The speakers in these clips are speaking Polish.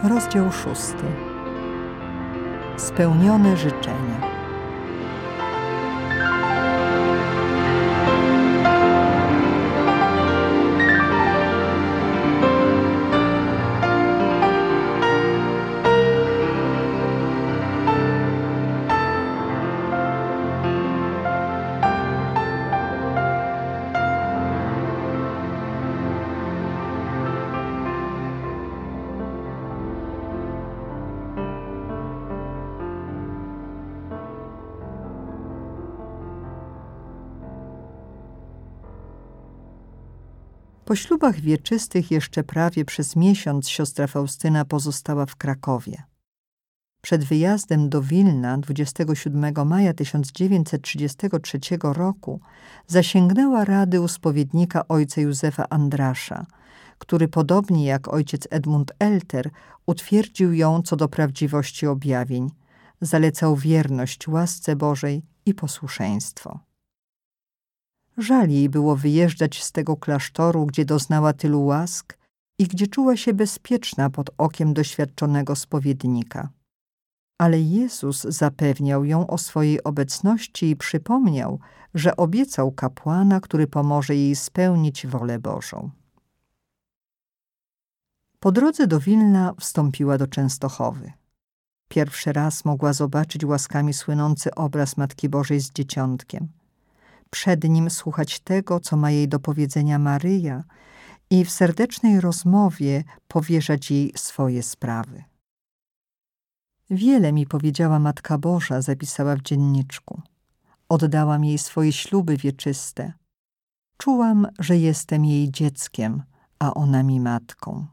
Rozdział 6. Spełnione życzenia. Po ślubach wieczystych jeszcze prawie przez miesiąc siostra Faustyna pozostała w Krakowie. Przed wyjazdem do Wilna 27 maja 1933 roku zasięgnęła rady u spowiednika ojca Józefa Andrasza, który podobnie jak ojciec Edmund Elter utwierdził ją co do prawdziwości objawień, zalecał wierność łasce Bożej i posłuszeństwo. Żal jej było wyjeżdżać z tego klasztoru, gdzie doznała tylu łask i gdzie czuła się bezpieczna pod okiem doświadczonego spowiednika. Ale Jezus zapewniał ją o swojej obecności i przypomniał, że obiecał kapłana, który pomoże jej spełnić wolę Bożą. Po drodze do Wilna wstąpiła do Częstochowy. Pierwszy raz mogła zobaczyć łaskami słynący obraz Matki Bożej z dzieciątkiem. Przed nim słuchać tego, co ma jej do powiedzenia Maryja i w serdecznej rozmowie powierzać jej swoje sprawy. Wiele mi powiedziała Matka Boża, zapisała w dzienniczku. Oddałam jej swoje śluby wieczyste. Czułam, że jestem jej dzieckiem, a ona mi matką.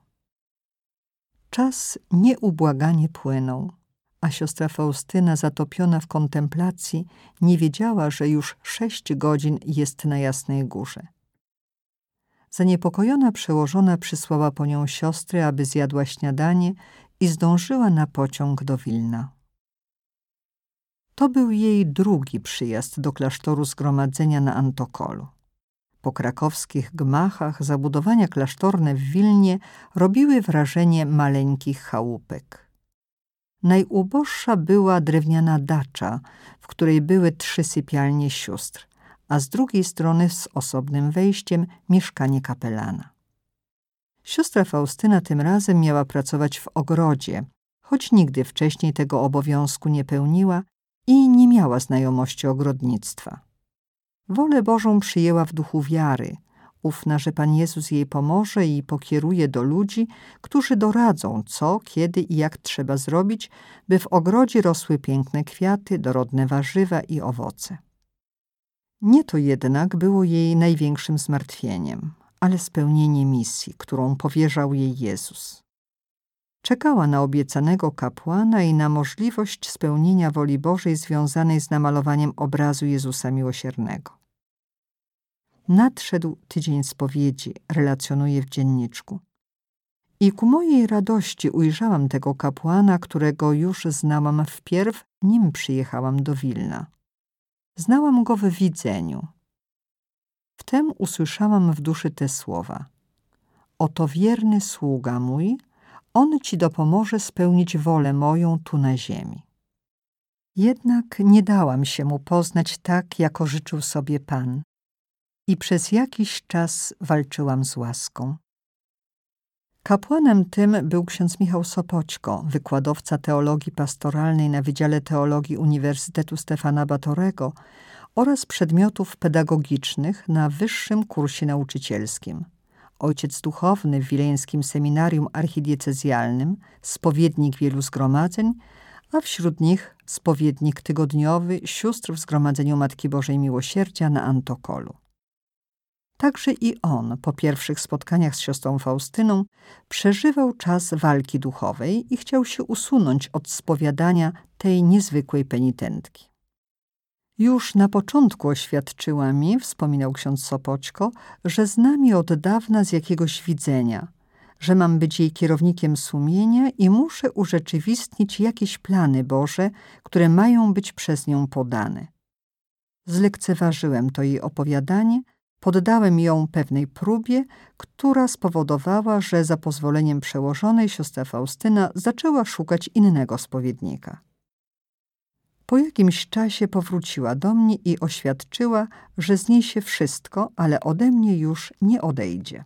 Czas nieubłaganie płynął, a siostra Faustyna, zatopiona w kontemplacji, nie wiedziała, że już 6 godzin jest na Jasnej Górze. Zaniepokojona przełożona przysłała po nią siostry, aby zjadła śniadanie i zdążyła na pociąg do Wilna. To był jej drugi przyjazd do klasztoru zgromadzenia na Antokolu. Po krakowskich gmachach zabudowania klasztorne w Wilnie robiły wrażenie maleńkich chałupek. Najuboższa była drewniana dacza, w której były 3 sypialnie sióstr, a z drugiej strony z osobnym wejściem mieszkanie kapelana. Siostra Faustyna tym razem miała pracować w ogrodzie, choć nigdy wcześniej tego obowiązku nie pełniła i nie miała znajomości ogrodnictwa. Wolę Bożą przyjęła w duchu wiary, ufna, że Pan Jezus jej pomoże i pokieruje do ludzi, którzy doradzą, co, kiedy i jak trzeba zrobić, by w ogrodzie rosły piękne kwiaty, dorodne warzywa i owoce. Nie to jednak było jej największym zmartwieniem, ale spełnienie misji, którą powierzał jej Jezus. Czekała na obiecanego kapłana i na możliwość spełnienia woli Bożej związanej z namalowaniem obrazu Jezusa Miłosiernego. Nadszedł tydzień spowiedzi, relacjonuje w dzienniczku. I ku mojej radości ujrzałam tego kapłana, którego już znałam wpierw, nim przyjechałam do Wilna. Znałam go w widzeniu. Wtem usłyszałam w duszy te słowa. Oto wierny sługa mój, on ci dopomoże spełnić wolę moją tu na ziemi. Jednak nie dałam się mu poznać tak, jako życzył sobie Pan. I przez jakiś czas walczyłam z łaską. Kapłanem tym był ksiądz Michał Sopoćko, wykładowca teologii pastoralnej na Wydziale Teologii Uniwersytetu Stefana Batorego oraz przedmiotów pedagogicznych na wyższym kursie nauczycielskim. Ojciec duchowny w wileńskim seminarium archidiecezjalnym, spowiednik wielu zgromadzeń, a wśród nich spowiednik tygodniowy sióstr w Zgromadzeniu Matki Bożej Miłosierdzia na Antokolu. Także i on po pierwszych spotkaniach z siostrą Faustyną przeżywał czas walki duchowej i chciał się usunąć od spowiadania tej niezwykłej penitentki. Już na początku oświadczyła mi, wspominał ksiądz Sopoćko, że zna mnie od dawna z jakiegoś widzenia, że mam być jej kierownikiem sumienia i muszę urzeczywistnić jakieś plany Boże, które mają być przez nią podane. Zlekceważyłem to jej opowiadanie, Poddałem ją pewnej próbie, która spowodowała, że za pozwoleniem przełożonej siostra Faustyna zaczęła szukać innego spowiednika. Po jakimś czasie powróciła do mnie i oświadczyła, że zniesie wszystko, ale ode mnie już nie odejdzie.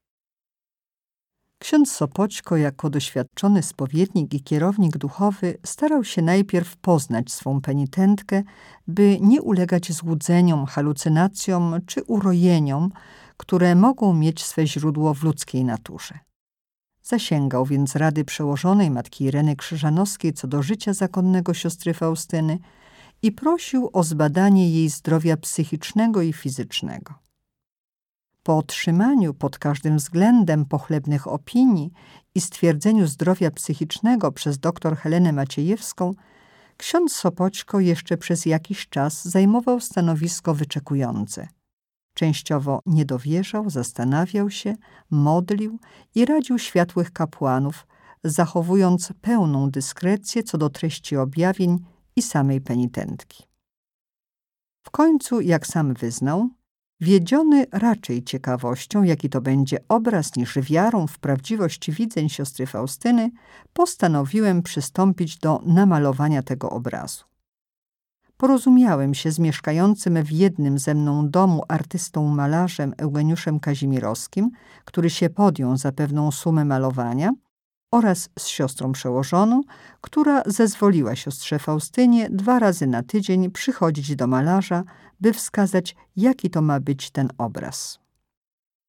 Ksiądz Sopoćko jako doświadczony spowiednik i kierownik duchowy starał się najpierw poznać swą penitentkę, by nie ulegać złudzeniom, halucynacjom czy urojeniom, które mogą mieć swe źródło w ludzkiej naturze. Zasięgał więc rady przełożonej matki Ireny Krzyżanowskiej co do życia zakonnego siostry Faustyny i prosił o zbadanie jej zdrowia psychicznego i fizycznego. Po otrzymaniu pod każdym względem pochlebnych opinii i stwierdzeniu zdrowia psychicznego przez dr Helenę Maciejewską, ksiądz Sopoćko jeszcze przez jakiś czas zajmował stanowisko wyczekujące. Częściowo niedowierzał, zastanawiał się, modlił i radził światłych kapłanów, zachowując pełną dyskrecję co do treści objawień i samej penitentki. W końcu, jak sam wyznał, wiedziony raczej ciekawością, jaki to będzie obraz, niż wiarą w prawdziwość widzeń siostry Faustyny, postanowiłem przystąpić do namalowania tego obrazu. Porozumiałem się z mieszkającym w jednym ze mną domu artystą-malarzem Eugeniuszem Kazimirowskim, który się podjął za pewną sumę malowania, oraz z siostrą przełożoną, która zezwoliła siostrze Faustynie 2 razy na tydzień przychodzić do malarza, by wskazać, jaki to ma być ten obraz.